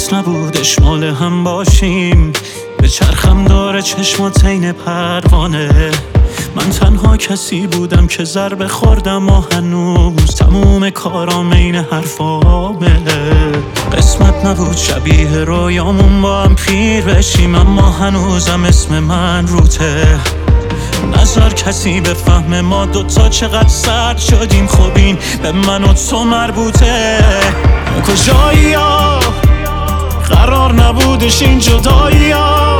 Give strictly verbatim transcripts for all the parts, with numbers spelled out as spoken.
درست نبودش مال هم باشیم. به چرخم داره چشمات عین پروانه. من تنها کسی بودم که ضربه خوردم و هنوز تموم کارام عین حرفامه. قسمت نبود شبیه رویامون با هم پیر بشیم، اما هنوزم اسم من روته. نظر کسی به فهم ما دوتا چقدر سرد شدیم، خب این به من و تو مربوطه. کجایی ها قرار نبودش این جدایی ها،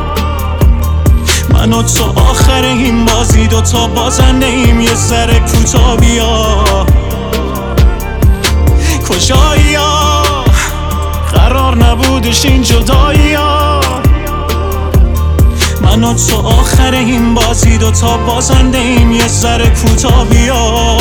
من و تو آخر این بازی دوتا بازنده ایم، یه سر کوتا بیا. کجایی ها قرار نبودش این جدایی ها، من و تو آخر این بازی دوتا بازنده ایم، یه سر کوتا بیا.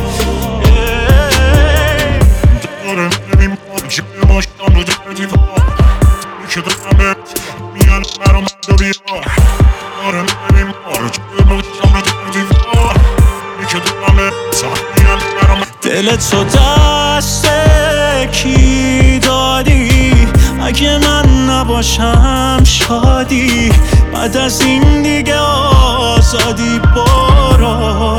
دارم ببین جای ماشتم رو در دیوار که دارم میان برام دو بیا. دارم ببین جای ماشتم رو در دیوار که دارم میان برام. دل تو دست کی دادی؟ اگه من نباشم شادی، بعد از این دیگه آزادی برو.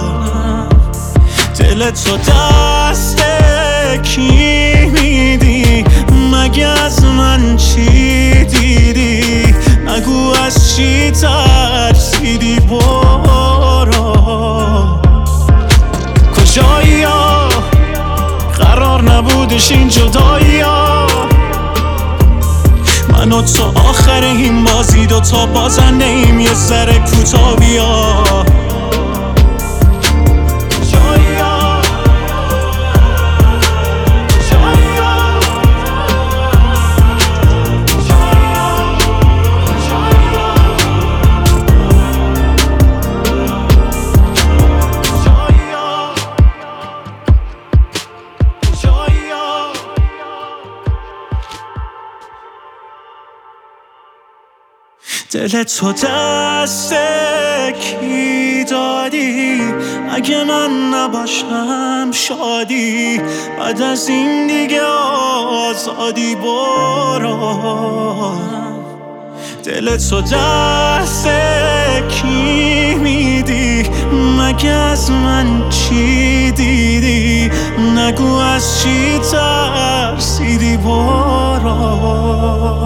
دل تو دست کی میدی؟ مگه از من چی دیدی؟ نگو از چی ترسیدی برو. کجایی ها قرار نبودش این جدایی ها، من و تو آخر این بازی دوتا بازنده ایم، یه سر کوتا بیا. دل تو دست کی دادی؟ اگه من نباشم شادی، بعد از این دیگه آزادی برو. دل تو دست کی میدی؟ مگه از من چی دیدی؟ نگو از چی ترسیدی برو.